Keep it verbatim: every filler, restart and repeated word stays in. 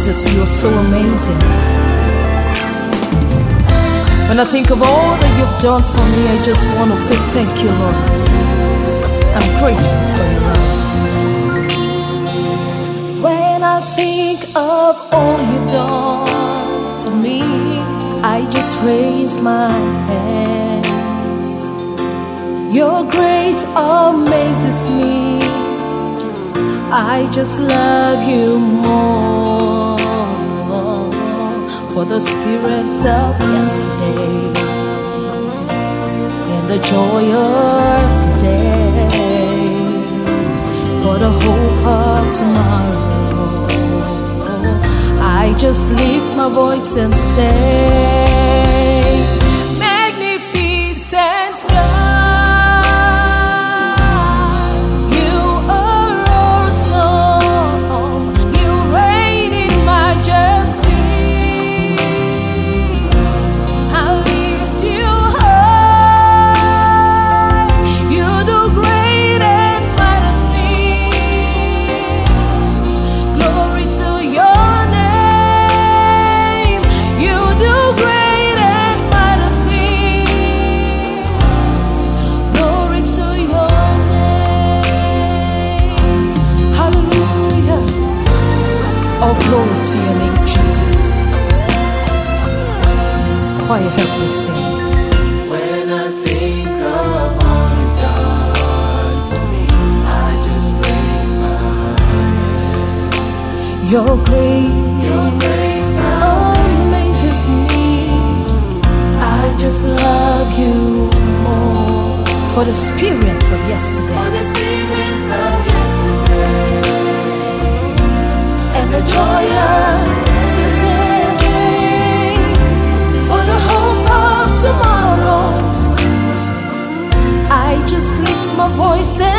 Jesus, you're so amazing. When I think of all that you've done for me, I just want to say thank you, Lord. I'm grateful for your love. When I think of all you've done for me, I just raise my hands. Your grace amazes me. I just love you more. For the spirits of yesterday and the joy of today, for the hope of tomorrow, I just lift my voice and say, magnificent God, you are awesome. You reign in majesty. All glory to your name, Jesus. Choir, help me sing. When I think of all you've done for me, I just raise my hand. Your grace, Your grace amazes me. I just love you more. For the experience of yesterday, For the experience of yesterday, the joy of today, for the hope of tomorrow, I just lift my voice and